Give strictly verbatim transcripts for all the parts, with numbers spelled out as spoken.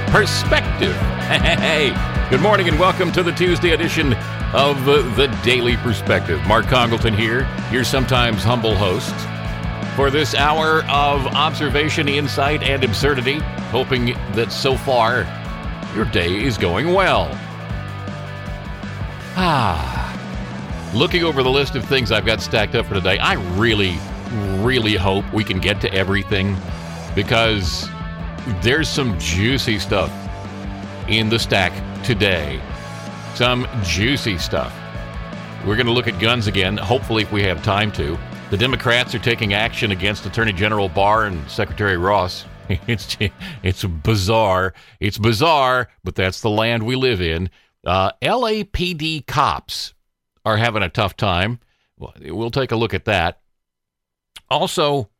Perspective. Hey, good morning and welcome to the Tuesday edition of the Daily Perspective. Mark Congleton here, your sometimes humble host, for this hour of observation, insight, and absurdity, hoping that so far your day is going well. Ah, looking over the list of things I've got stacked up for today, I really, really hope we can get to everything, because there's some juicy stuff in the stack today. Some juicy stuff. We're going to look at guns again, hopefully if we have time to. The Democrats are taking action against Attorney General Barr and Secretary Ross. It's it's bizarre. It's bizarre, but that's the land we live in. Uh, L A P D cops are having a tough time. We'll take a look at that. Also,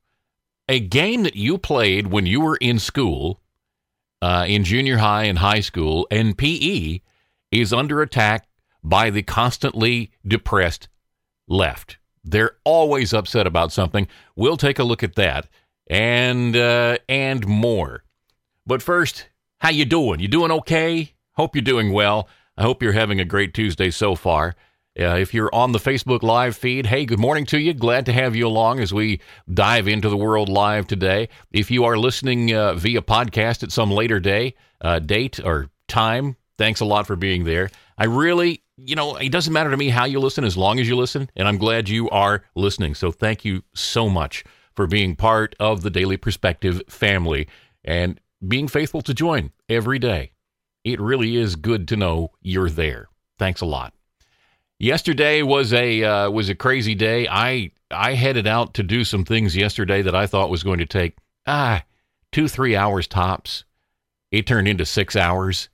a game that you played when you were in school, uh, in junior high and high school, and P E, is under attack by the constantly depressed left. They're always upset about something. We'll take a look at that and uh, and more. But first, how you doing? You doing okay? Hope you're doing well. I hope you're having a great Tuesday so far. Uh, if you're on the Facebook Live feed, hey, good morning to you. Glad to have you along as we dive into the world live today. If you are listening uh, via podcast at some later day, uh, date or time, thanks a lot for being there. I really, you know, it doesn't matter to me how you listen as long as you listen, and I'm glad you are listening. So thank you so much for being part of the Daily Perspective family and being faithful to join every day. It really is good to know you're there. Thanks a lot. Yesterday was a uh, was a crazy day. I I headed out to do some things yesterday that I thought was going to take ah two three hours tops. It turned into six hours.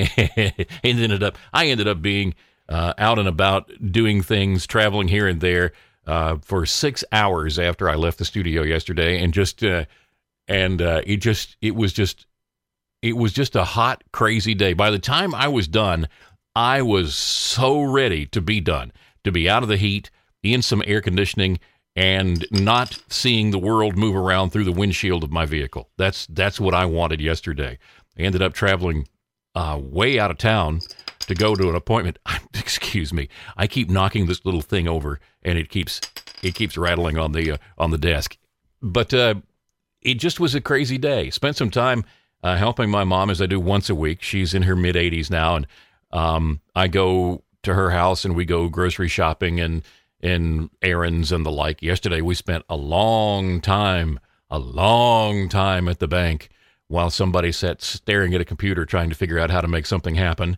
It ended up I ended up being uh, out and about doing things, traveling here and there uh, for six hours after I left the studio yesterday, and just uh, and uh, it just it was just it was just a hot, crazy day. By the time I was done, I was so ready to be done, to be out of the heat, in some air conditioning, and not seeing the world move around through the windshield of my vehicle. That's that's what I wanted yesterday. I ended up traveling uh, way out of town to go to an appointment. Excuse me. I keep knocking this little thing over, and it keeps it keeps rattling on the uh, on the desk. But uh, it just was a crazy day. Spent some time uh, helping my mom, as I do once a week. She's in her mid eighties now, and Um, I go to her house and we go grocery shopping and, and errands and the like. Yesterday, we spent a long time, a long time at the bank while somebody sat staring at a computer trying to figure out how to make something happen.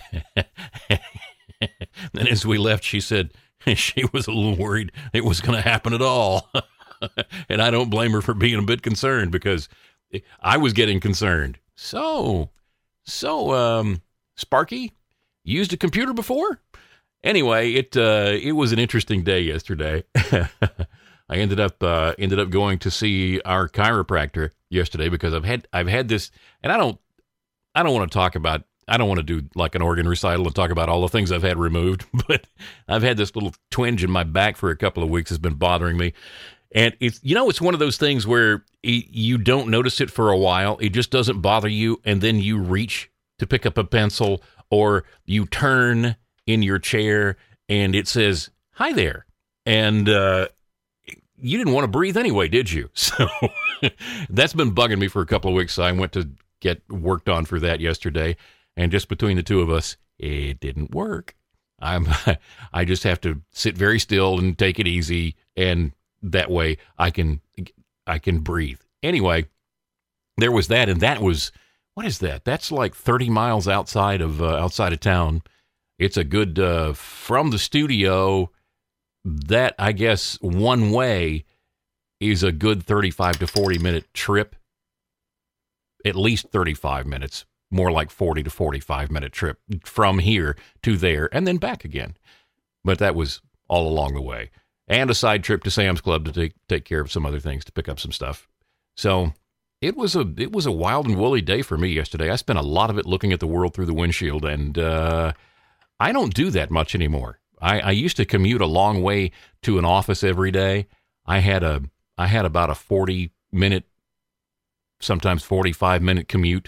And as we left, she said she was a little worried it was going to happen at all. And I don't blame her for being a bit concerned, because I was getting concerned. So, so, um, Sparky, used a computer before? Anyway, it uh, it was an interesting day yesterday. I ended up uh, ended up going to see our chiropractor yesterday because I've had I've had this, and I don't I don't want to talk about I don't want to do like an organ recital and talk about all the things I've had removed, but I've had this little twinge in my back for a couple of weeks. It's been bothering me, and it's you know it's one of those things where it, you don't notice it for a while. It just doesn't bother you, and then you reach to pick up a pencil, or you turn in your chair and it says, "Hi there." And uh, you didn't want to breathe anyway, did you? So that's been bugging me for a couple of weeks. So I went to get worked on for that yesterday. And just between the two of us, it didn't work. I'm, I just have to sit very still and take it easy. And that way I can, I can breathe. Anyway, there was that. And that was, what is that? That's like thirty miles outside of uh, outside of town. It's a good uh, from the studio. That I guess one way is a good thirty-five to forty minute trip. At least thirty-five minutes, more like forty to forty-five minute trip from here to there and then back again. But that was all along the way, and a side trip to Sam's Club to take take care of some other things, to pick up some stuff. So. It was a it was a wild and woolly day for me yesterday. I spent a lot of it looking at the world through the windshield, and uh, I don't do that much anymore. I, I used to commute a long way to an office every day. I had a I had about a forty minute, sometimes forty-five minute commute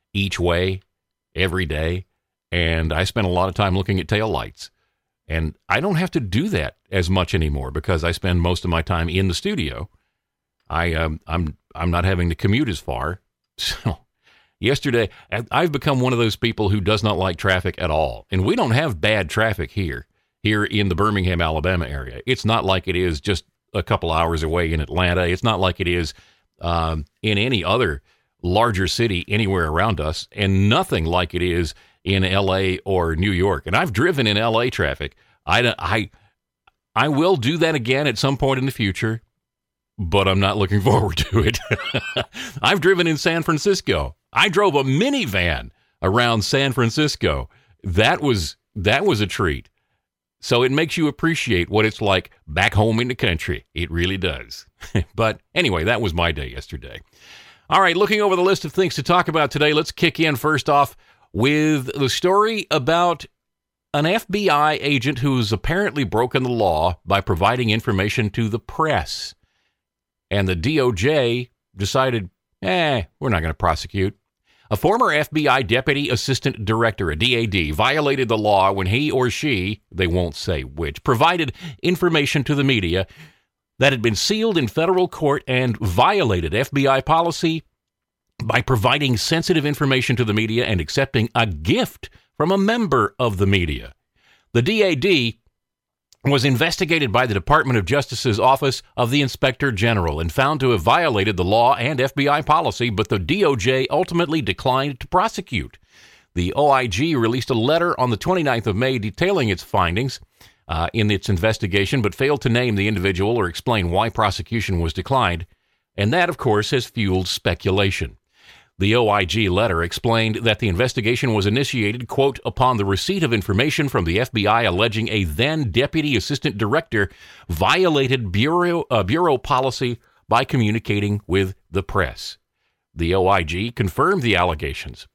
each way every day, and I spend a lot of time looking at taillights. And I don't have to do that as much anymore because I spend most of my time in the studio. I um, I'm I'm not having to commute as far. So yesterday, I've become one of those people who does not like traffic at all. And we don't have bad traffic here, here in the Birmingham, Alabama area. It's not like it is just a couple hours away in Atlanta. It's not like it is um, in any other larger city anywhere around us, and nothing like it is in L A or New York. And I've driven in L A traffic. I, I, I will do that again at some point in the future, but I'm not looking forward to it. I've driven in San Francisco. I drove a minivan around San Francisco. That was that was a treat. So it makes you appreciate what it's like back home in the country. It really does. But anyway, that was my day yesterday. All right, looking over the list of things to talk about today, let's kick in first off with the story about an F B I agent who's apparently broken the law by providing information to the press. And the D O J decided, eh, we're not going to prosecute. A former F B I Deputy Assistant Director, a D A D, violated the law when he or she, they won't say which, provided information to the media that had been sealed in federal court and violated F B I policy by providing sensitive information to the media and accepting a gift from a member of the media. The D A D was investigated by the Department of Justice's Office of the Inspector General and found to have violated the law and F B I policy, but the D O J ultimately declined to prosecute. The O I G released a letter on the twenty-ninth of May detailing its findings uh, in its investigation, but failed to name the individual or explain why prosecution was declined, and that, of course, has fueled speculation. The O I G letter explained that the investigation was initiated, quote, upon the receipt of information from the F B I alleging a then Deputy Assistant Director violated Bureau, uh, Bureau policy by communicating with the press. The O I G confirmed the allegations,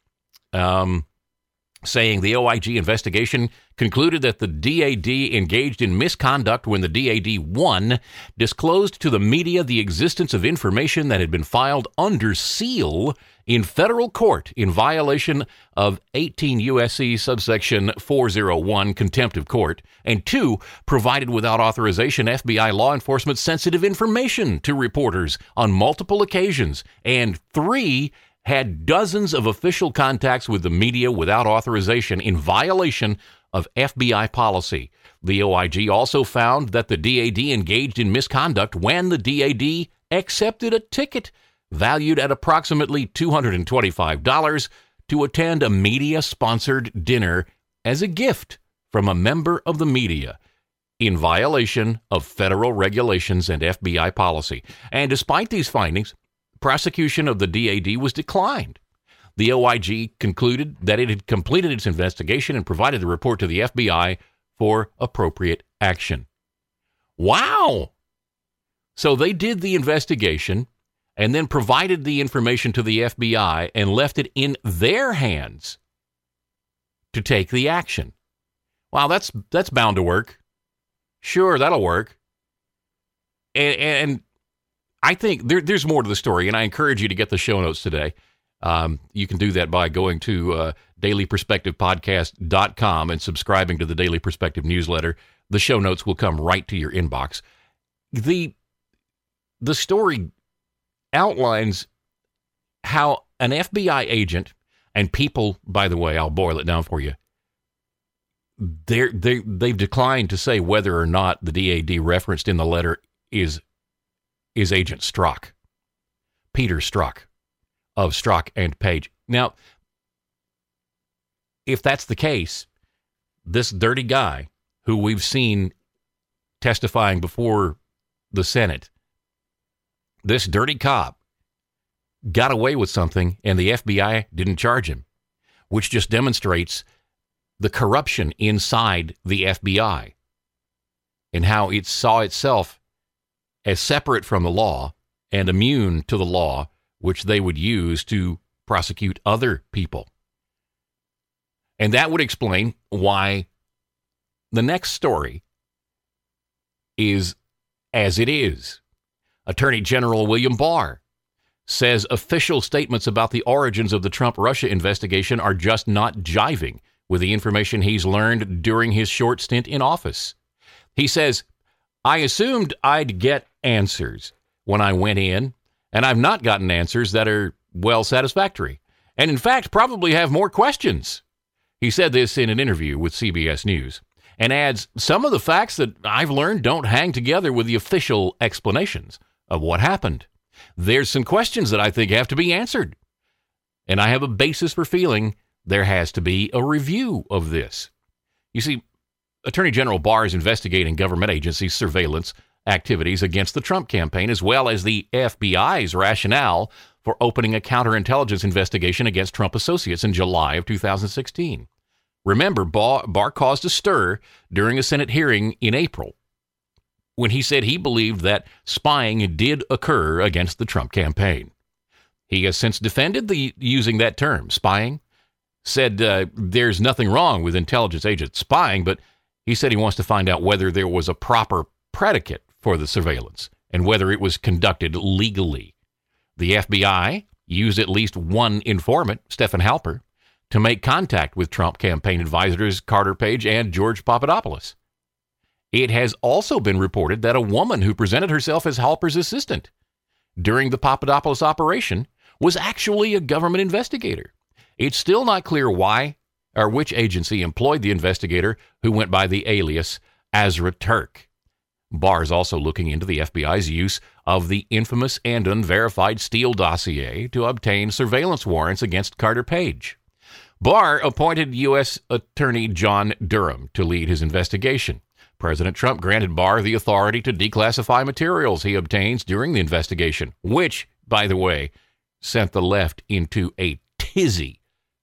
um, saying the O I G investigation concluded that the D A D engaged in misconduct when the D A D, one, disclosed to the media the existence of information that had been filed under seal in federal court in violation of eighteen U S C subsection four oh one, contempt of court, and two, provided without authorization F B I law enforcement sensitive information to reporters on multiple occasions, and three, had dozens of official contacts with the media without authorization in violation of F B I policy. The O I G also found that the D A D engaged in misconduct when the D A D accepted a ticket valued at approximately two hundred twenty-five dollars to attend a media-sponsored dinner as a gift from a member of the media in violation of federal regulations and F B I policy. And despite these findings, prosecution of the D A D was declined. The O I G concluded that it had completed its investigation and provided the report to the F B I for appropriate action. Wow! So they did the investigation and then provided the information to the F B I and left it in their hands to take the action. Wow, that's that's bound to work. Sure, that'll work. And, and I think there, there's more to the story, and I encourage you to get the show notes today. Um, you can do that by going to uh, daily perspective podcast dot com and subscribing to the Daily Perspective newsletter. The show notes will come right to your inbox. The, the story outlines how an F B I agent, and people, by the way, I'll boil it down for you, they're, they, they've declined to say whether or not the D A D referenced in the letter is, is Agent Strzok, Peter Strzok of Strzok and Page. Now, if that's the case, this dirty guy who we've seen testifying before the Senate, this dirty cop got away with something and the F B I didn't charge him, which just demonstrates the corruption inside the F B I and how it saw itself as separate from the law and immune to the law, which they would use to prosecute other people. And that would explain why the next story is as it is. Attorney General William Barr says official statements about the origins of the Trump-Russia investigation are just not jiving with the information he's learned during his short stint in office. He says, I assumed I'd get answers when I went in, and I've not gotten answers that are, well, satisfactory, and in fact probably have more questions. He said this in an interview with C B S News, and adds, some of the facts that I've learned don't hang together with the official explanations of what happened. There's some questions that I think have to be answered, and I have a basis for feeling there has to be a review of this. You see, Attorney General Barr is investigating government agencies' surveillance activities against the Trump campaign, as well as the F B I's rationale for opening a counterintelligence investigation against Trump associates in July of two thousand sixteen. Remember, Barr, Barr caused a stir during a Senate hearing in April when he said he believed that spying did occur against the Trump campaign. He has since defended the using that term, spying, said uh, there's nothing wrong with intelligence agents spying, but he said he wants to find out whether there was a proper predicate for the surveillance and whether it was conducted legally. The F B I used at least one informant, Stephen Halper, to make contact with Trump campaign advisors Carter Page and George Papadopoulos. It has also been reported that a woman who presented herself as Halper's assistant during the Papadopoulos operation was actually a government investigator. It's still not clear why or which agency employed the investigator who went by the alias Azra Turk. Barr is also looking into the F B I's use of the infamous and unverified Steele dossier to obtain surveillance warrants against Carter Page. Barr appointed U S Attorney John Durham to lead his investigation. President Trump granted Barr the authority to declassify materials he obtains during the investigation, which, by the way, sent the left into a tizzy.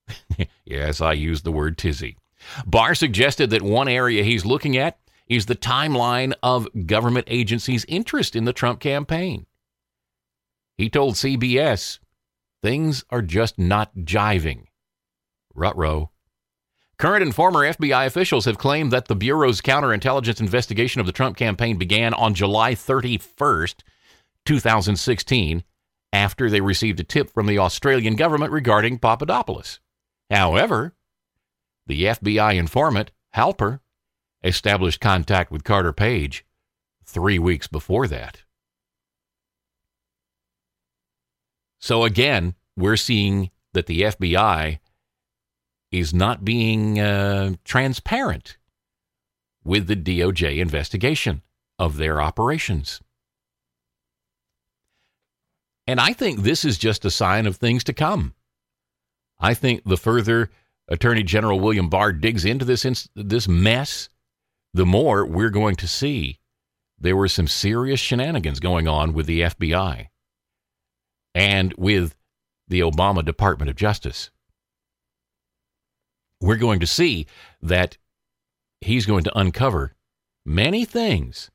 Yes, I used the word tizzy. Barr suggested that one area he's looking at is the timeline of government agencies' interest in the Trump campaign. He told C B S, things are just not jiving. Ruh-roh. Current and former F B I officials have claimed that the Bureau's counterintelligence investigation of the Trump campaign began on July thirty-first, two thousand sixteen, after they received a tip from the Australian government regarding Papadopoulos. However, the F B I informant, Halper, established contact with Carter Page three weeks before that. So again, we're seeing that the F B I is not being uh, transparent with the D O J investigation of their operations. And I think this is just a sign of things to come. I think the further Attorney General William Barr digs into this ins- this mess, the more we're going to see there were some serious shenanigans going on with the F B I and with the Obama Department of Justice. We're going to see that he's going to uncover many things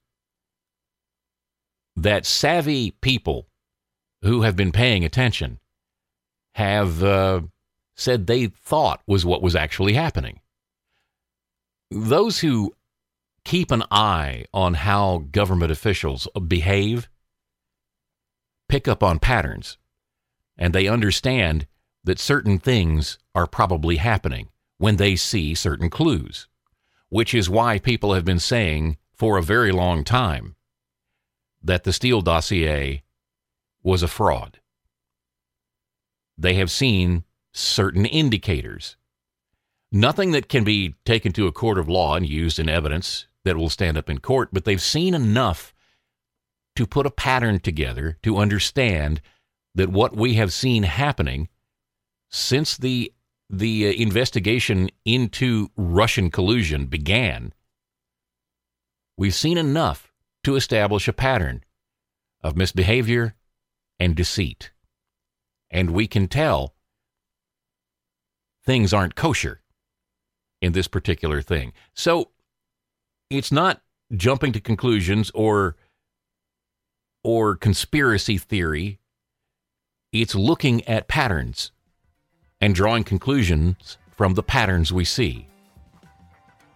that savvy people who have been paying attention have uh, said they thought was what was actually happening. Those who keep an eye on how government officials behave pick up on patterns, and they understand that certain things are probably happening when they see certain clues, which is why people have been saying for a very long time that the Steele dossier was a fraud. They have seen certain indicators. Nothing that can be taken to a court of law and used in evidence that will stand up in court, but they've seen enough to put a pattern together to understand that what we have seen happening since the the uh, investigation into Russian collusion began, we've seen enough to establish a pattern of misbehavior and deceit. And we can tell things aren't kosher in this particular thing. So it's not jumping to conclusions or or conspiracy theory. It's looking at patterns and drawing conclusions from the patterns we see.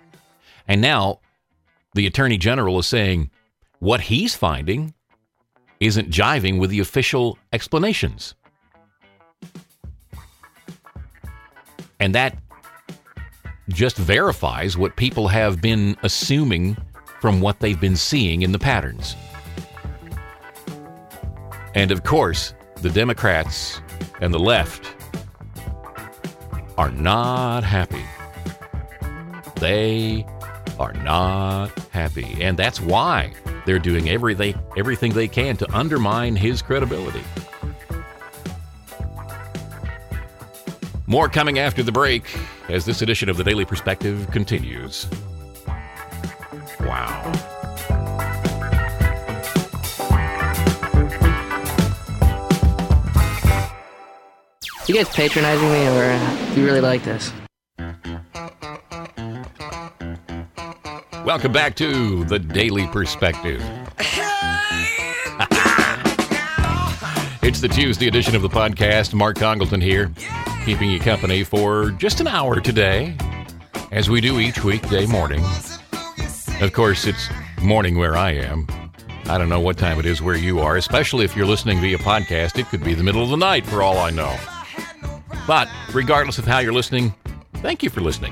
And now the Attorney General is saying what he's finding isn't jiving with the official explanations. And that just verifies what people have been assuming from what they've been seeing in the patterns. And of course, the Democrats and the left are not happy. They are not happy. And that's why they're doing everything, everything they can to undermine his credibility. More coming after the break as this edition of the Daily Perspective continues. Wow. You guys patronizing me, or do you really like this? Welcome back to the Daily Perspective. It's the Tuesday edition of the podcast. Mark Congleton here, keeping you company for just an hour today, as we do each weekday morning. Of course, it's morning where I am. I don't know what time it is where you are, especially if you're listening via podcast. It could be the middle of the night for all I know. But regardless of how you're listening, thank you for listening.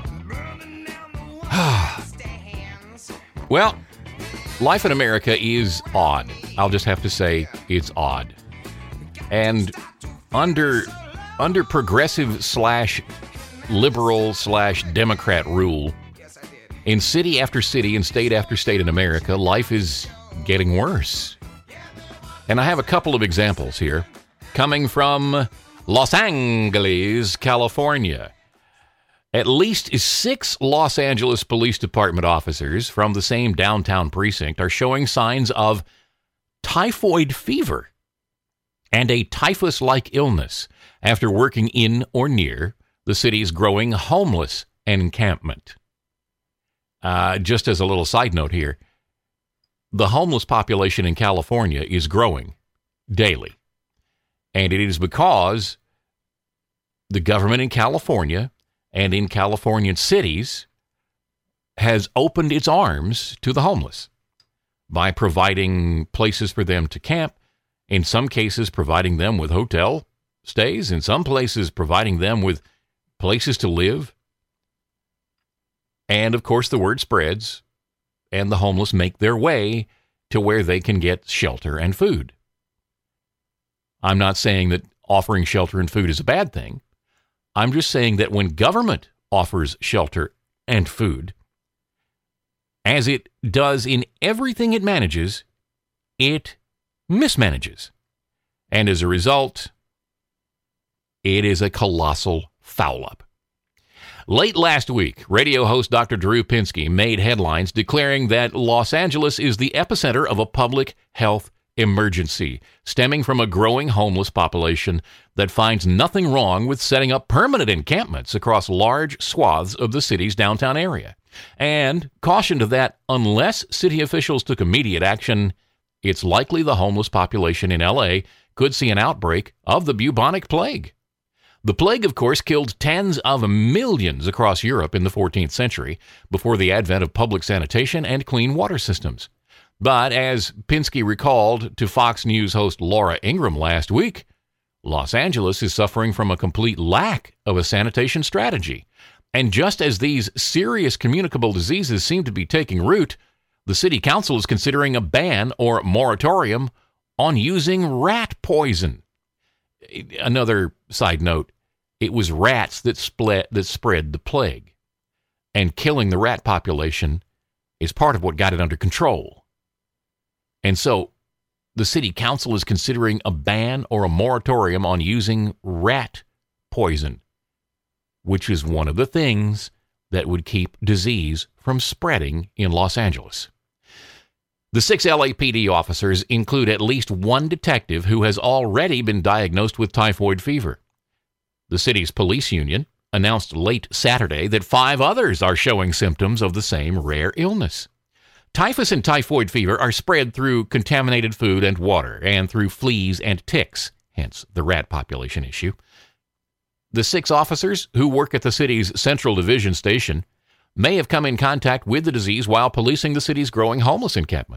Well, life in America is odd. I'll just have to say it's odd. And under under progressive slash liberal slash Democrat rule, in city after city and state after state in America, life is getting worse. And I have a couple of examples here coming from Los Angeles, California. At least six Los Angeles Police Department officers from the same downtown precinct are showing signs of typhoid fever and a typhus-like illness after working in or near the city's growing homeless encampment. Uh, just as a little side note here, the homeless population in California is growing daily. And it is because the government in California and in Californian cities has opened its arms to the homeless by providing places for them to camp, in some cases providing them with hotel stays, in some places providing them with places to live. And of course the word spreads and the homeless make their way to where they can get shelter and food. I'm not saying that offering shelter and food is a bad thing. I'm just saying that when government offers shelter and food, as it does in everything it manages, it mismanages. And as a result, it is a colossal foul-up. Late last week, radio host Doctor Drew Pinsky made headlines declaring that Los Angeles is the epicenter of a public health emergency stemming from a growing homeless population that finds nothing wrong with setting up permanent encampments across large swaths of the city's downtown area, and cautioned that unless city officials took immediate action, it's likely the homeless population in L A could see an outbreak of the bubonic plague. The plague, of course, killed tens of millions across Europe in the fourteenth century before the advent of public sanitation and clean water systems. But as Pinsky recalled to Fox News host Laura Ingraham last week, Los Angeles is suffering from a complete lack of a sanitation strategy. And just as these serious communicable diseases seem to be taking root, the city council is considering a ban or moratorium on using rat poison. Another side note, it was rats that split, that spread the plague. And killing the rat population is part of what got it under control. And so the city council is considering a ban or a moratorium on using rat poison, which is one of the things that would keep disease from spreading in Los Angeles. The six L A P D officers include at least one detective who has already been diagnosed with typhoid fever. The city's police union announced late Saturday that five others are showing symptoms of the same rare illness. Typhus and typhoid fever are spread through contaminated food and water and through fleas and ticks, hence the rat population issue. The six officers who work at the city's Central Division station may have come in contact with the disease while policing the city's growing homeless encampments,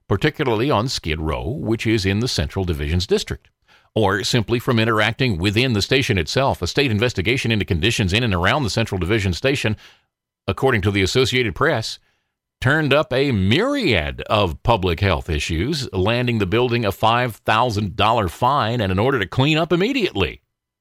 particularly on Skid Row, which is in the Central Division's district, or simply from interacting within the station itself. A state investigation into conditions in and around the Central Division station, according to the Associated Press, turned up a myriad of public health issues, landing the building a five thousand dollars fine and an order to clean up immediately.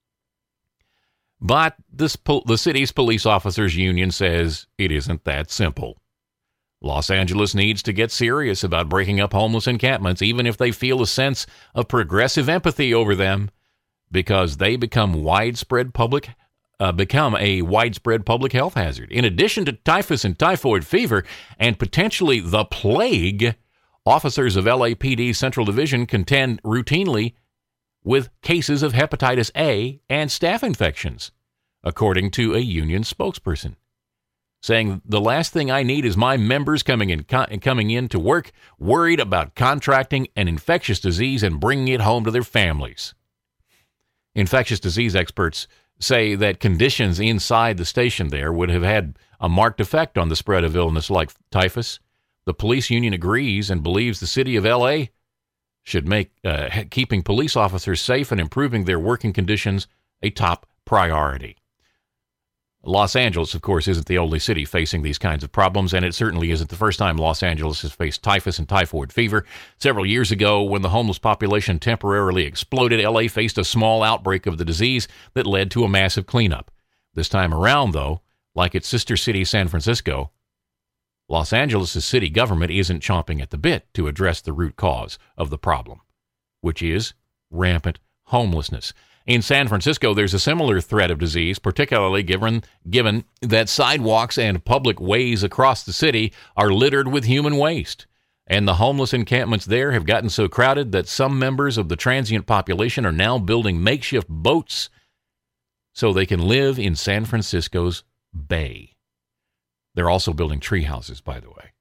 But this, the city's police officers union says it isn't that simple. Los Angeles needs to get serious about breaking up homeless encampments, even if they feel a sense of progressive empathy over them, because they become widespread public uh, become a widespread public health hazard. In addition to typhus and typhoid fever and potentially the plague, officers of L A P D Central Division contend routinely with cases of hepatitis A and staph infections, according to a union spokesperson, saying the last thing I need is my members coming in coming in to work worried about contracting an infectious disease and bringing it home to their families. Infectious disease experts say that conditions inside the station there would have had a marked effect on the spread of illness like typhus. The police union agrees and believes the city of L A should make uh, keeping police officers safe and improving their working conditions a top priority. Los Angeles, of course, isn't the only city facing these kinds of problems, and it certainly isn't the first time Los Angeles has faced typhus and typhoid fever. Several years ago, when the homeless population temporarily exploded, L A faced a small outbreak of the disease that led to a massive cleanup. This time around, though, like its sister city, San Francisco, Los Angeles' city government isn't chomping at the bit to address the root cause of the problem, which is rampant homelessness. In San Francisco, there's a similar threat of disease, particularly given, given that sidewalks and public ways across the city are littered with human waste. And the homeless encampments there have gotten so crowded that some members of the transient population are now building makeshift boats so they can live in San Francisco's bay. They're also building tree houses, by the way.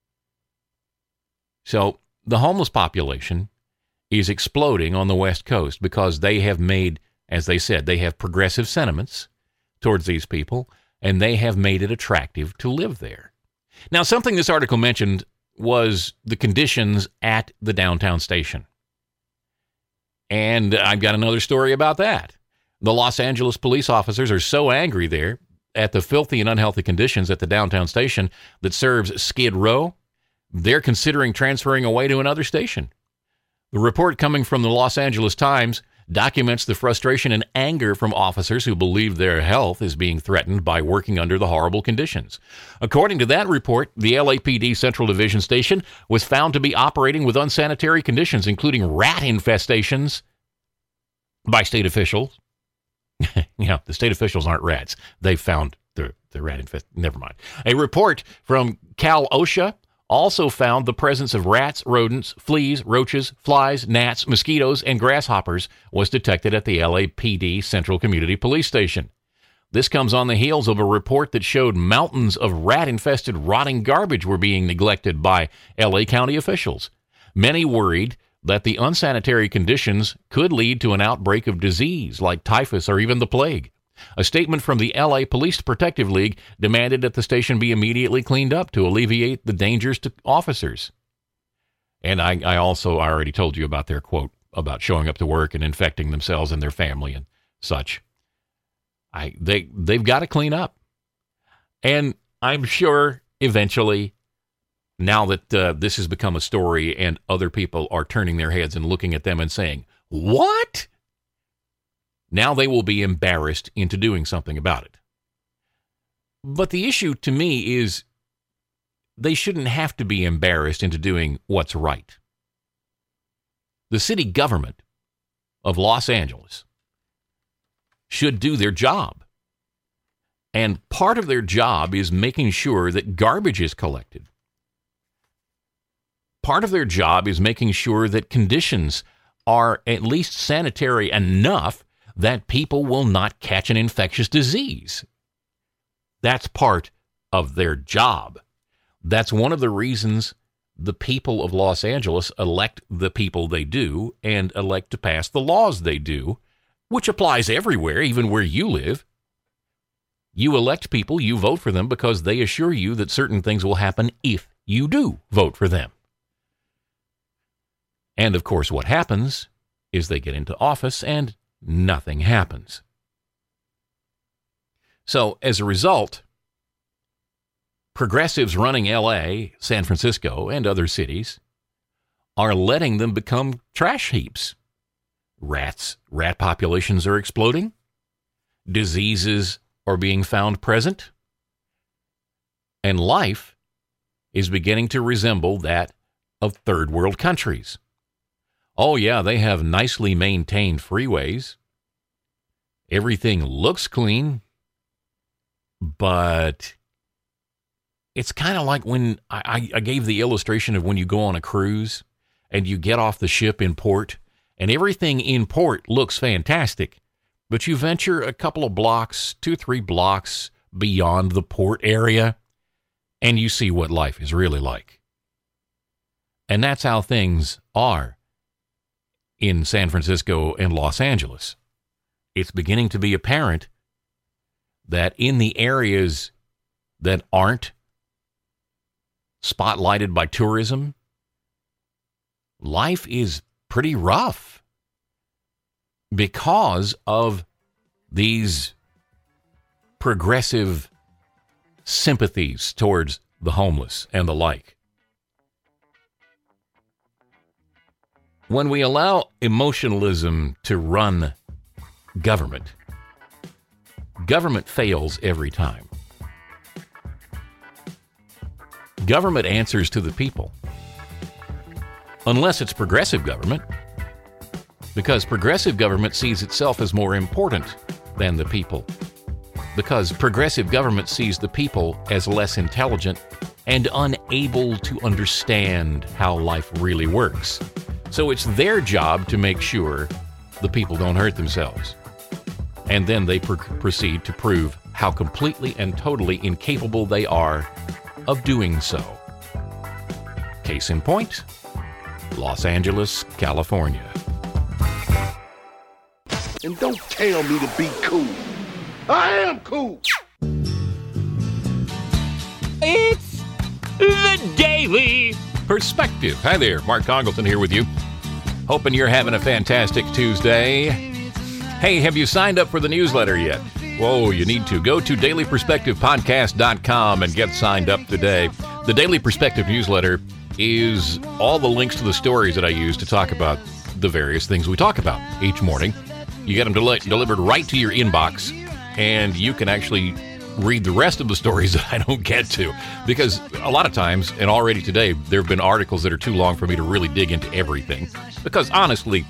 So the homeless population is exploding on the West Coast because they have made, as they said, they have progressive sentiments towards these people, and they have made it attractive to live there. Now, something this article mentioned was the conditions at the downtown station. And I've got another story about that. The Los Angeles police officers are so angry there at the filthy and unhealthy conditions at the downtown station that serves Skid Row, they're considering transferring away to another station. The report coming from the Los Angeles Times documents the frustration and anger from officers who believe their health is being threatened by working under the horrible conditions. According to that report, the L A P D Central Division station was found to be operating with unsanitary conditions, including rat infestations by state officials. Yeah, the state officials aren't rats. They found the, the rat infest. Never mind. A report from Cal OSHA also found the presence of rats, rodents, fleas, roaches, flies, gnats, mosquitoes, and grasshoppers was detected at the L A P D Central Community Police Station. This comes on the heels of a report that showed mountains of rat-infested rotting garbage were being neglected by L A County officials. Many worried that the unsanitary conditions could lead to an outbreak of disease like typhus or even the plague. A statement from the L A Police Protective League demanded that the station be immediately cleaned up to alleviate the dangers to officers. And I, I also I already told you about their quote about showing up to work and infecting themselves and their family and such. I they they've got to clean up. And I'm sure eventually, now that uh, this has become a story and other people are turning their heads and looking at them and saying, "What?" Now they will be embarrassed into doing something about it. But the issue to me is they shouldn't have to be embarrassed into doing what's right. The city government of Los Angeles should do their job. And part of their job is making sure that garbage is collected. Part of their job is making sure that conditions are at least sanitary enough that people will not catch an infectious disease. That's part of their job. That's one of the reasons the people of Los Angeles elect the people they do and elect to pass the laws they do, which applies everywhere, even where you live. You elect people, you vote for them because they assure you that certain things will happen if you do vote for them. And, of course, what happens is they get into office and nothing happens. So, as a result, progressives running L A, San Francisco, and other cities are letting them become trash heaps. Rats, rat populations are exploding. Diseases are being found present. And life is beginning to resemble that of third world countries. Oh, yeah, they have nicely maintained freeways. Everything looks clean, but it's kind of like when I, I gave the illustration of when you go on a cruise and you get off the ship in port, and everything in port looks fantastic, but you venture a couple of blocks, two, three blocks beyond the port area, and you see what life is really like. And that's how things are in San Francisco and Los Angeles. It's beginning to be apparent that in the areas that aren't spotlighted by tourism, life is pretty rough because of these progressive sympathies towards the homeless and the like. When we allow emotionalism to run government, government fails every time. Government answers to the people. Unless it's progressive government, because progressive government sees itself as more important than the people. Because progressive government sees the people as less intelligent and unable to understand how life really works. So it's their job to make sure the people don't hurt themselves. And then they pr- proceed to prove how completely and totally incapable they are of doing so. Case in point, Los Angeles, California. And don't tell me to be cool. I am cool. It's the Daily Perspective. Hi there, Mark Congleton here with you. Hoping you're having a fantastic Tuesday. Hey, have you signed up for the newsletter yet? Whoa, you need to. Go to daily perspective podcast dot com and get signed up today. The Daily Perspective newsletter is all the links to the stories that I use to talk about the various things we talk about each morning. You get them del- delivered right to your inbox, and you can actually read the rest of the stories that I don't get to. Because a lot of times, and already today, there have been articles that are too long for me to really dig into everything. Because honestly,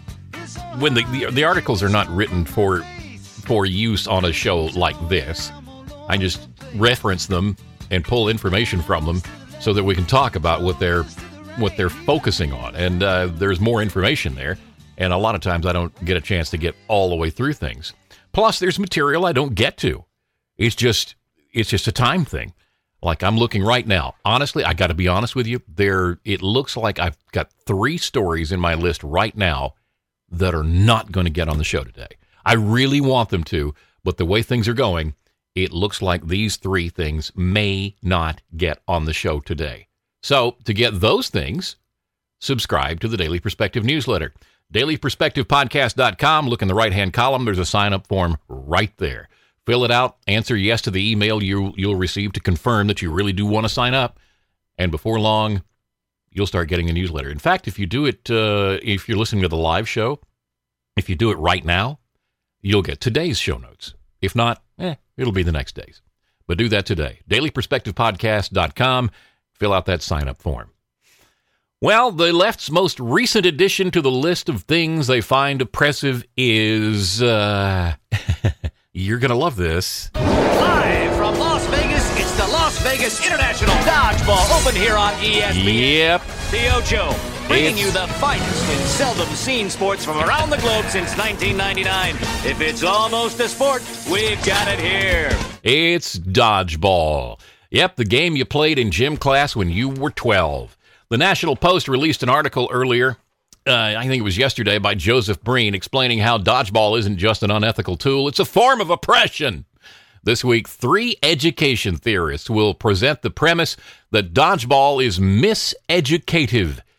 when the, the, the articles are not written for for use on a show like this, I just reference them and pull information from them so that we can talk about what they're what they're focusing on. And uh, there's more information there. And a lot of times I don't get a chance to get all the way through things. Plus, there's material I don't get to. It's just it's just a time thing. Like I'm looking right now. Honestly, I got to be honest with you. There, it looks like I've got three stories in my list right now that are not going to get on the show today. I really want them to, but the way things are going, it looks like these three things may not get on the show today. So to get those things, subscribe to the Daily Perspective newsletter. daily perspective podcast dot com. Look in the right-hand column. There's a sign-up form right there. Fill it out. Answer yes to the email you, you'll receive to confirm that you really do want to sign up. And before long, you'll start getting a newsletter. In fact, if you do it, uh, if you're listening to the live show, if you do it right now, you'll get today's show notes. If not, eh, it'll be the next day's. But do that today. daily perspective podcast dot com. Fill out that sign-up form. Well, the left's most recent addition to the list of things they find oppressive is, uh, you're going to love this. Live from Las Vegas, it's the Las Vegas International Dodgeball Open here on E S P N. Yep. The Ocho, bringing It's- you the finest in seldom seen sports from around the globe since nineteen ninety-nine. If it's almost a sport, we've got it here. It's dodgeball. Yep, the game you played in gym class when you were twelve. The National Post released an article earlier, uh, I think it was yesterday, by Joseph Breen, explaining how dodgeball isn't just an unethical tool, it's a form of oppression. This week, three education theorists will present the premise that dodgeball is miseducative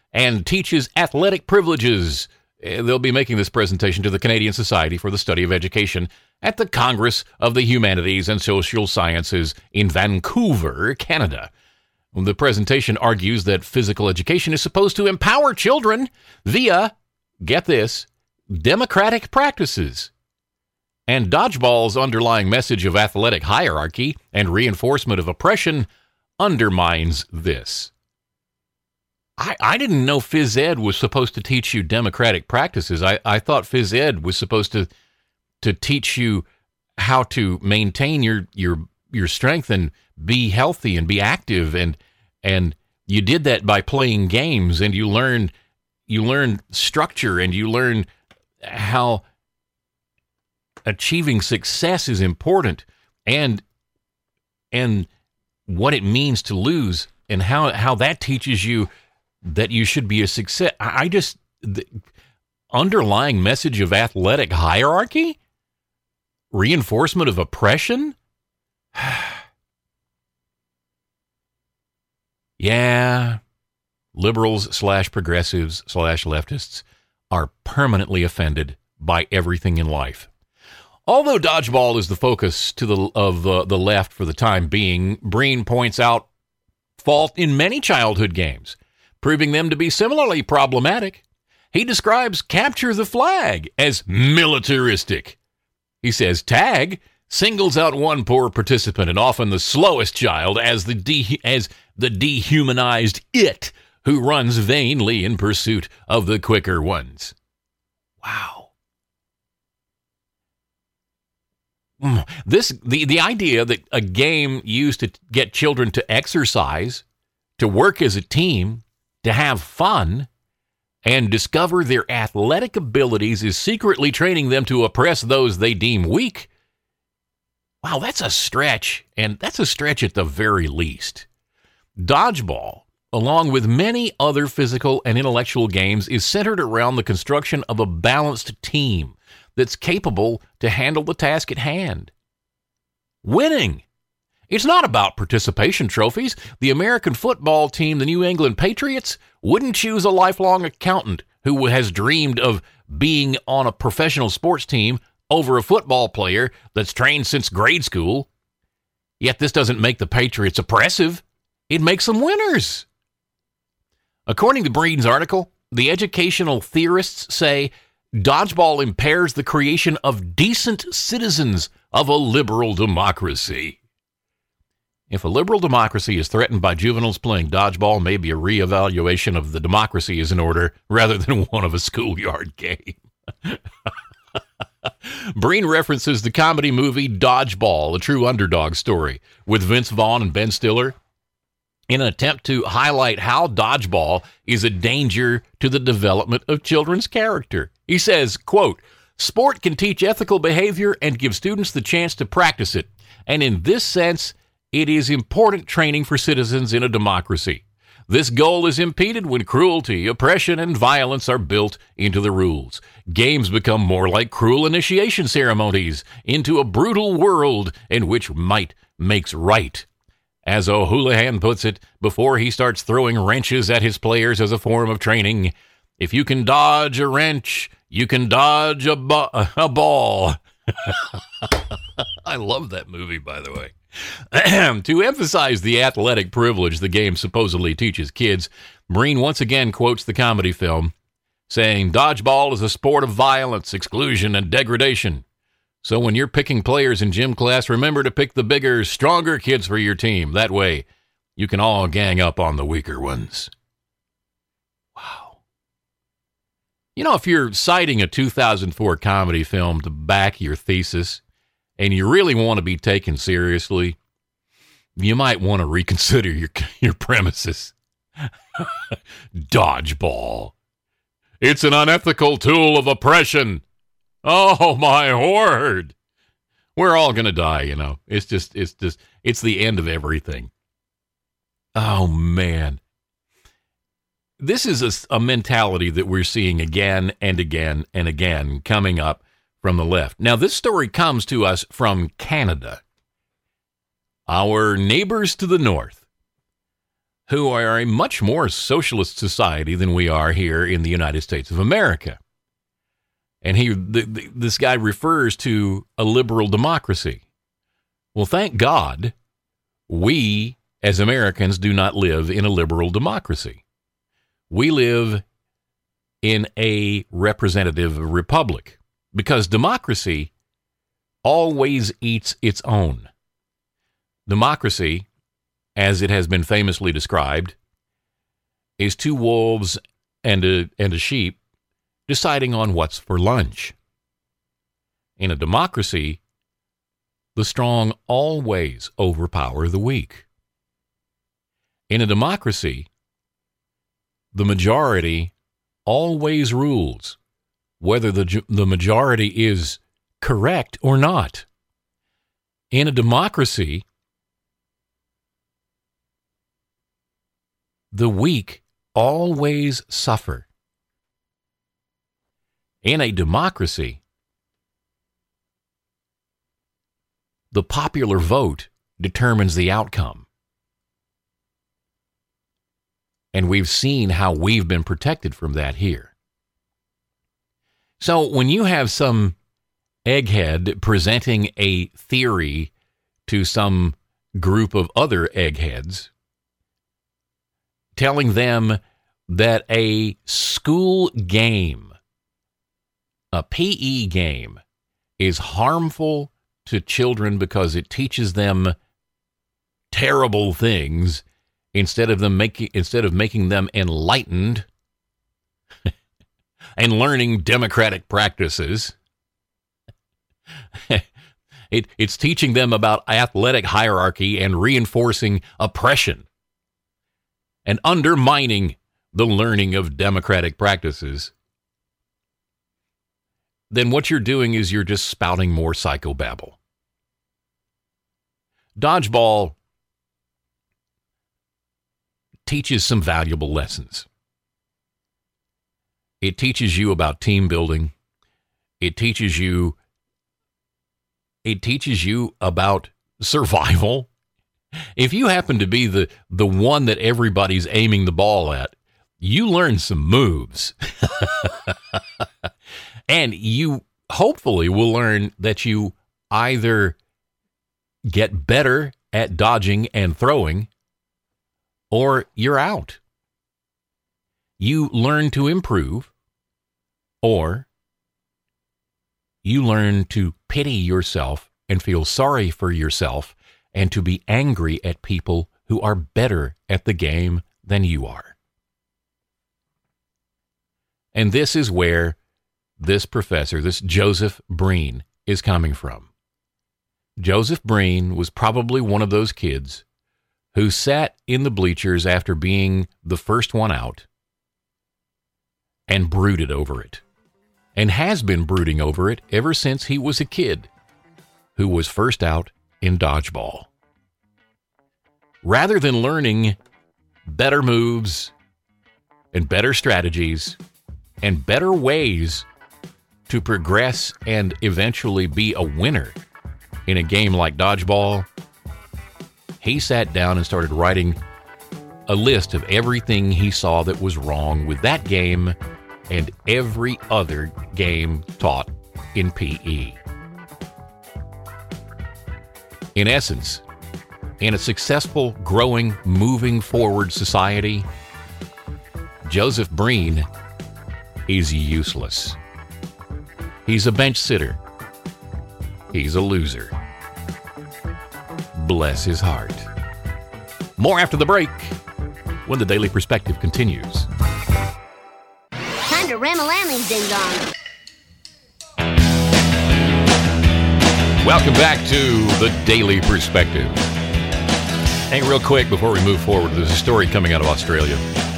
and teaches athletic privileges. They'll be making this presentation to the Canadian Society for the Study of Education at the Congress of the Humanities and Social Sciences in Vancouver, Canada. The presentation argues that physical education is supposed to empower children via, get this, democratic practices. And dodgeball's underlying message of athletic hierarchy and reinforcement of oppression undermines this. I, I didn't know phys ed was supposed to teach you democratic practices. I, I thought phys ed was supposed to to teach you how to maintain your your your strength and be healthy and be active, and and you did that by playing games, and you learned you learned structure, and you learned how achieving success is important, and and what it means to lose, and how how that teaches you that you should be a success. I, I just the underlying message of athletic hierarchy, reinforcement of oppression. Yeah, liberals slash progressives slash leftists are permanently offended by everything in life. Although dodgeball is the focus to the of uh, the left for the time being, Breen points out fault in many childhood games, proving them to be similarly problematic. He describes capture the flag as militaristic. He says tag singles out one poor participant, and often the slowest child, as the de- as the dehumanized it who runs vainly in pursuit of the quicker ones. Wow. This the, the idea that a game used to get children to exercise, to work as a team, to have fun, and discover their athletic abilities is secretly training them to oppress those they deem weak. Wow, that's a stretch, and that's a stretch at the very least. Dodgeball, along with many other physical and intellectual games, is centered around the construction of a balanced team that's capable to handle the task at hand. Winning. It's not about participation trophies. The American football team, the New England Patriots, wouldn't choose a lifelong accountant who has dreamed of being on a professional sports team over a football player that's trained since grade school. Yet this doesn't make the Patriots oppressive. It makes them winners. According to Breen's article, the educational theorists say dodgeball impairs the creation of decent citizens of a liberal democracy. If a liberal democracy is threatened by juveniles playing dodgeball, maybe a reevaluation of the democracy is in order rather than one of a schoolyard game. Breen references the comedy movie Dodgeball, a true underdog story, with Vince Vaughn and Ben Stiller, in an attempt to highlight how dodgeball is a danger to the development of children's character. He says, quote, "Sport can teach ethical behavior and give students the chance to practice it, and in this sense, it is important training for citizens in a democracy. This goal is impeded when cruelty, oppression, and violence are built into the rules. Games become more like cruel initiation ceremonies into a brutal world in which might makes right. As O'Houlihan puts it, before he starts throwing wrenches at his players as a form of training, if you can dodge a wrench, you can dodge a, bo- a ball." I love that movie, by the way. To emphasize the athletic privilege the game supposedly teaches kids, Breen once again quotes the comedy film, saying, "Dodgeball is a sport of violence, exclusion, and degradation. So when you're picking players in gym class, remember to pick the bigger, stronger kids for your team. That way, you can all gang up on the weaker ones." Wow. You know, if you're citing a two thousand four comedy film to back your thesis, and you really want to be taken seriously, you might want to reconsider your your premises. Dodgeball. It's an unethical tool of oppression. Oh, my word. We're all going to die, you know. It's just, it's just, it's the end of everything. Oh, man. This is a, a mentality that we're seeing again and again and again coming up from the left. Now, this story comes to us from Canada. Our neighbors to the north who are a much more socialist society than we are here in the United States of America. And he, the, the, this guy refers to a liberal democracy. Well, thank God we as Americans do not live in a liberal democracy. We live in a representative republic, because democracy always eats its own. Democracy, as it has been famously described, is two wolves and a, and a sheep deciding on what's for lunch. In a democracy, the strong always overpower the weak. In a democracy, the majority always rules, whether the, the majority is correct or not. In a democracy, the weak always suffer. In a democracy, the popular vote determines the outcome. And we've seen how we've been protected from that here. So when you have some egghead presenting a theory to some group of other eggheads, telling them that a school game, a P E game, is harmful to children because it teaches them terrible things instead of them making instead of making them enlightened and learning democratic practices. it, it's teaching them about athletic hierarchy and reinforcing oppression and undermining the learning of democratic practices. Then what you're doing is you're just spouting more psychobabble. Dodgeball teaches some valuable lessons. It teaches you about team building. It teaches you it teaches you about survival. If you happen to be the, the one that everybody's aiming the ball at, you learn some moves. And you hopefully will learn that you either get better at dodging and throwing, or you're out. You learn to improve, or you learn to pity yourself and feel sorry for yourself and to be angry at people who are better at the game than you are. And this is where this professor, this Joseph Breen, is coming from. Joseph Breen was probably one of those kids who sat in the bleachers after being the first one out and brooded over it, and has been brooding over it ever since he was a kid who was first out in dodgeball. Rather than learning better moves and better strategies and better ways to progress and eventually be a winner in a game like dodgeball, he sat down and started writing a list of everything he saw that was wrong with that game and every other game taught in P E. In essence, in a successful, growing, moving forward society, Joseph Breen is useless. He's a bench sitter. He's a loser. Bless his heart. More after the break when the Daily Perspective continues. Time to Ram-a-Lam-Ling Ding Dong. Welcome back to the Daily Perspective. Hey, real quick before we move forward, there's a story coming out of Australia.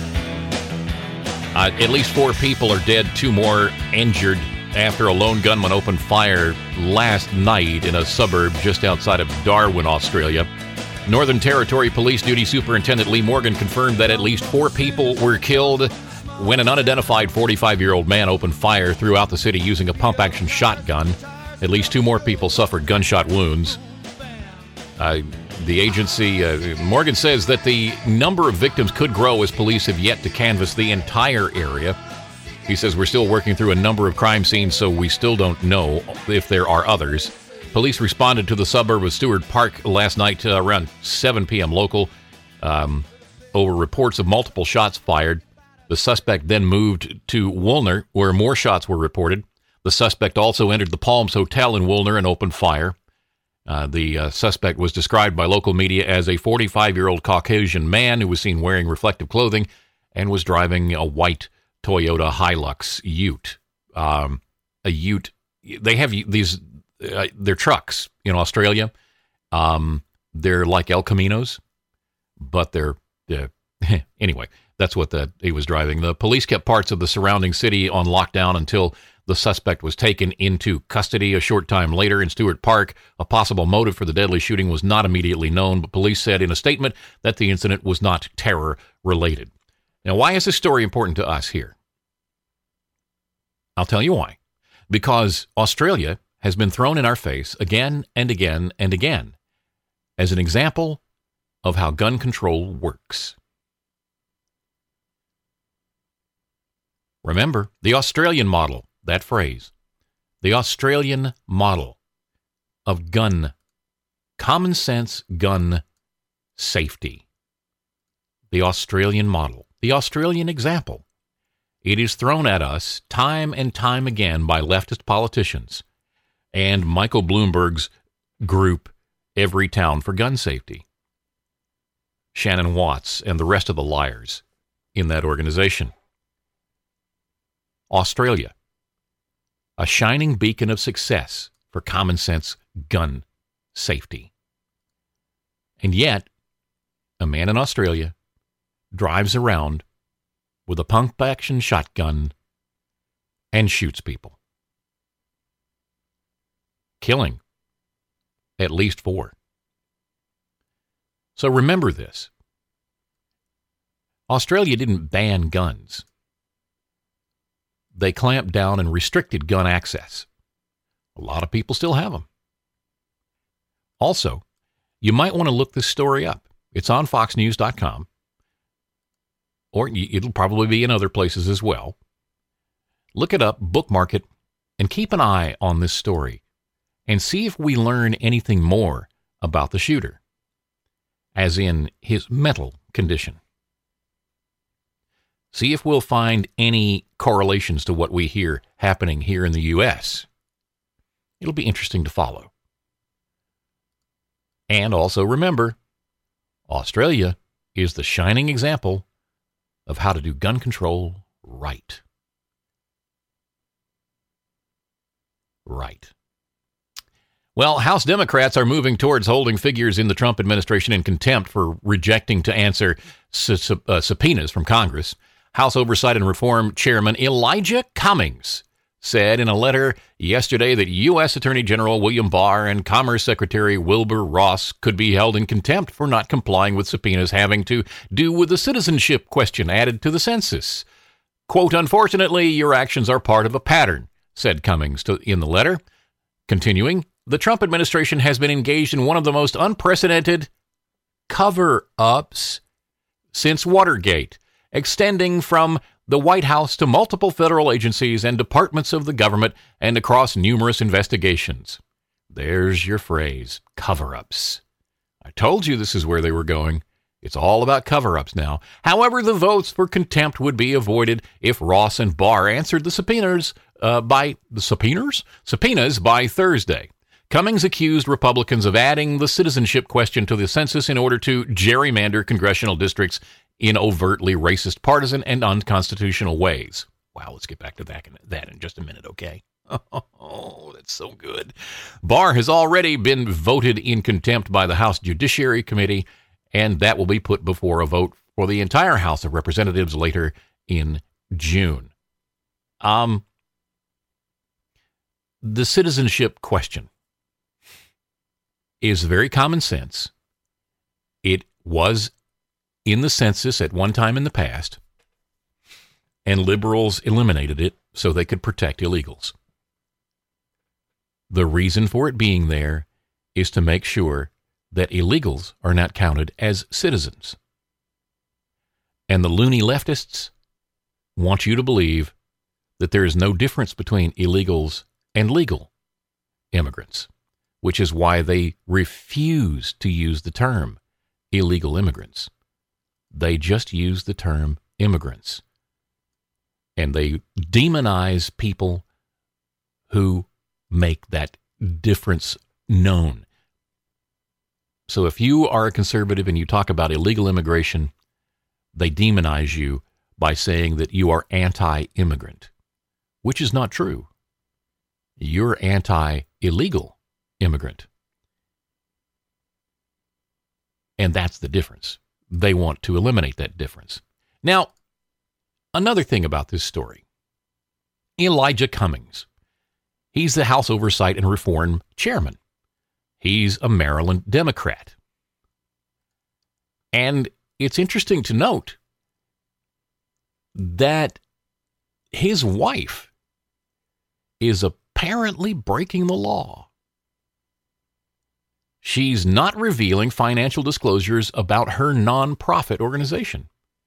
Uh, at least four people are dead, two more injured after a lone gunman opened fire last night in a suburb just outside of Darwin, Australia. Northern Territory Police Duty Superintendent Lee Morgan confirmed that at least four people were killed when an unidentified forty-five-year-old man opened fire throughout the city using a pump-action shotgun. At least two more people suffered gunshot wounds. Uh, the agency, uh, Morgan says that the number of victims could grow as police have yet to canvass the entire area. He says we're still working through a number of crime scenes, so we still don't know if there are others. Police responded to the suburb of Stewart Park last night uh, around seven p.m. local um, over reports of multiple shots fired. The suspect then moved to Woolner, where more shots were reported. The suspect also entered the Palms Hotel in Woolner and opened fire. Uh, the uh, suspect was described by local media as a forty-five-year-old Caucasian man who was seen wearing reflective clothing and was driving a white Toyota Hilux Ute. Um, a Ute, they have these, uh, they're trucks in Australia. Um, they're like El Caminos, but they're, uh, anyway, that's what the, he was driving. The police kept parts of the surrounding city on lockdown until the suspect was taken into custody a short time later in Stewart Park. A possible motive for the deadly shooting was not immediately known, but police said in a statement that the incident was not terror-related. Now, why is this story important to us here? I'll tell you why. Because Australia has been thrown in our face again and again and again as an example of how gun control works. Remember, the Australian model, that phrase, the Australian model of gun, common sense gun safety. The Australian model, the Australian example. It is thrown at us time and time again by leftist politicians and Michael Bloomberg's group, Every Town for Gun Safety. Shannon Watts and the rest of the liars in that organization. Australia, a shining beacon of success for common sense gun safety. And yet, a man in Australia drives around with a pump-action shotgun and shoots people, killing at least four. So remember this. Australia didn't ban guns. They clamped down and restricted gun access. A lot of people still have them. Also, you might want to look this story up. It's on fox news dot com, or it'll probably be in other places as well. Look it up, bookmark it, and keep an eye on this story and see if we learn anything more about the shooter, as in his mental condition. See if we'll find any correlations to what we hear happening here in the U S. It'll be interesting to follow. And also remember, Australia is the shining example of how to do gun control right. Right. Well, House Democrats are moving towards holding figures in the Trump administration in contempt for rejecting to answer su- su- uh, subpoenas from Congress. House Oversight and Reform Chairman Elijah Cummings said in a letter yesterday that U S Attorney General William Barr and Commerce Secretary Wilbur Ross could be held in contempt for not complying with subpoenas having to do with the citizenship question added to the census. Quote, unfortunately, your actions are part of a pattern, said Cummings to, in the letter. Continuing, the Trump administration has been engaged in one of the most unprecedented cover-ups since Watergate, extending from the White House to multiple federal agencies and departments of the government and across numerous investigations. There's your phrase, cover-ups. I told you this is where they were going. It's all about cover-ups now. However, the votes for contempt would be avoided if Ross and Barr answered the subpoenas uh, by the subpoenas? Subpoenas by Thursday. Cummings accused Republicans of adding the citizenship question to the census in order to gerrymander congressional districts in overtly racist, partisan, and unconstitutional ways. Wow, let's get back to that, that in just a minute, okay? Oh, that's so good. Barr has already been voted in contempt by the House Judiciary Committee, and that will be put before a vote for the entire House of Representatives later in June. Um, the citizenship question is very common sense. It was in the census at one time in the past, and liberals eliminated it so they could protect illegals. The reason for it being there is to make sure that illegals are not counted as citizens. And the loony leftists want you to believe that there is no difference between illegals and legal immigrants, which is why they refuse to use the term illegal immigrants. They just use the term immigrants. And they demonize people who make that difference known. So if you are a conservative and you talk about illegal immigration, they demonize you by saying that you are anti-immigrant, which is not true. You're anti-illegal immigrant. And that's the difference. They want to eliminate that difference. Now, another thing about this story, Elijah Cummings. He's the House Oversight and Reform Chairman. He's a Maryland Democrat. And it's interesting to note that his wife is apparently breaking the law. She's not revealing financial disclosures about her nonprofit organization.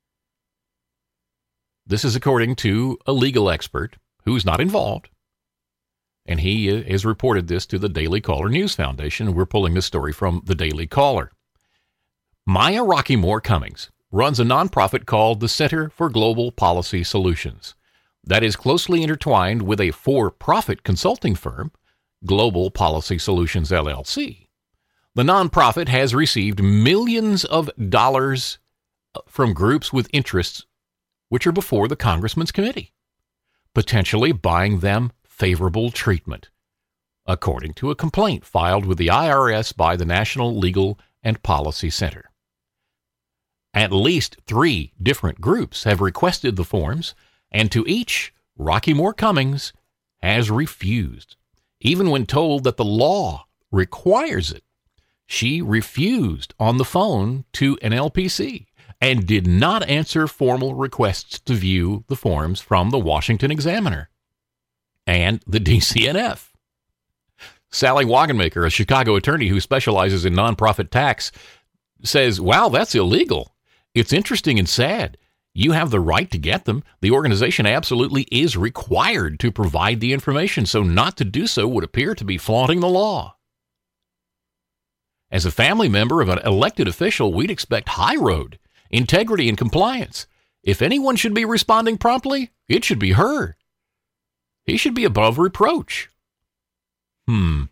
This is according to a legal expert who's not involved. And he has reported this to the Daily Caller News Foundation. We're pulling this story from the Daily Caller. Maya Rockeymoore Cummings runs a nonprofit called the Center for Global Policy Solutions that is closely intertwined with a for-profit consulting firm, Global Policy Solutions, L L C. The nonprofit has received millions of dollars from groups with interests which are before the Congressman's Committee, potentially buying them favorable treatment, according to a complaint filed with the I R S by the National Legal and Policy Center. At least three different groups have requested the forms, and to each, Rockeymoore Cummings has refused. Even when told that the law requires it, she refused on the phone to an L P C and did not answer formal requests to view the forms from the Washington Examiner and the D C N F. Sally Wagenmaker, a Chicago attorney who specializes in nonprofit tax, says, wow, that's illegal. It's interesting and sad. You have the right to get them. The organization absolutely is required to provide the information, so not to do so would appear to be flaunting the law. As a family member of an elected official, we'd expect high road, integrity, and compliance. If anyone should be responding promptly, it should be her. He should be above reproach. Hmm.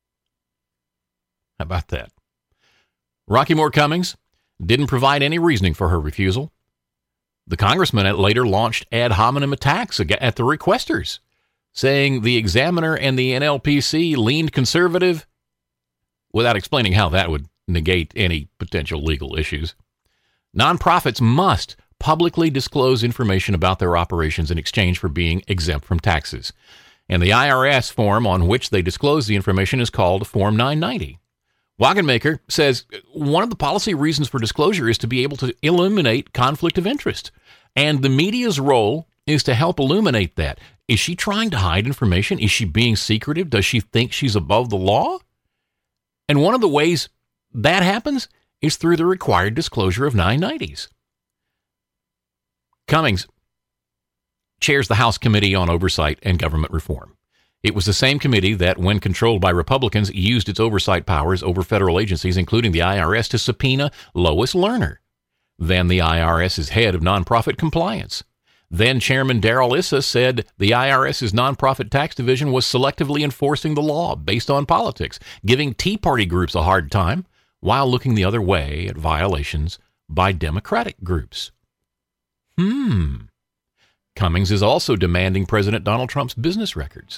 How about that? Rockeymoore Cummings didn't provide any reasoning for her refusal. The congressman later launched ad hominem attacks at the requesters, saying the Examiner and the N L P C leaned conservative, without explaining how that would negate any potential legal issues. Nonprofits must publicly disclose information about their operations in exchange for being exempt from taxes. And the I R S form on which they disclose the information is called Form nine ninety. Wagenmaker says one of the policy reasons for disclosure is to be able to eliminate conflict of interest. And the media's role is to help illuminate that. Is she trying to hide information? Is she being secretive? Does she think she's above the law? And one of the ways that happens is through the required disclosure of nine nineties. Cummings chairs the House Committee on Oversight and Government Reform. It was the same committee that, when controlled by Republicans, used its oversight powers over federal agencies, including the I R S, to subpoena Lois Lerner, then the IRS's head of nonprofit compliance. Then Chairman Darrell Issa said the IRS's nonprofit tax division was selectively enforcing the law based on politics, giving Tea Party groups a hard time while looking the other way at violations by Democratic groups. Hmm. Cummings is also demanding President Donald Trump's business records.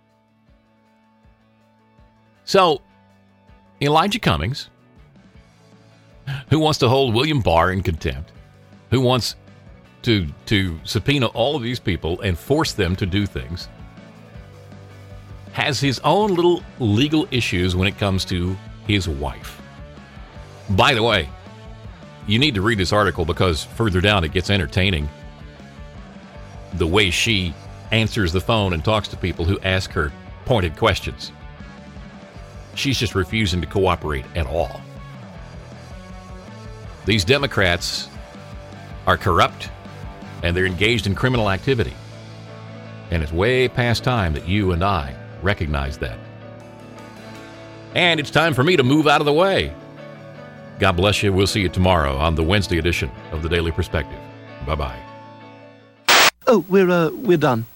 So, Elijah Cummings, who wants to hold William Barr in contempt, who wants to, to subpoena all of these people and force them to do things, has his own little legal issues when it comes to his wife. By the way, you need to read this article because further down it gets entertaining. The way she answers the phone and talks to people who ask her pointed questions. She's just refusing to cooperate at all. These Democrats are corrupt and they're engaged in criminal activity. And it's way past time that you and I recognize that. And it's time for me to move out of the way. God bless you. We'll see you tomorrow on the Wednesday edition of the Daily Perspective. Bye-bye. Oh, we're, uh, we're done.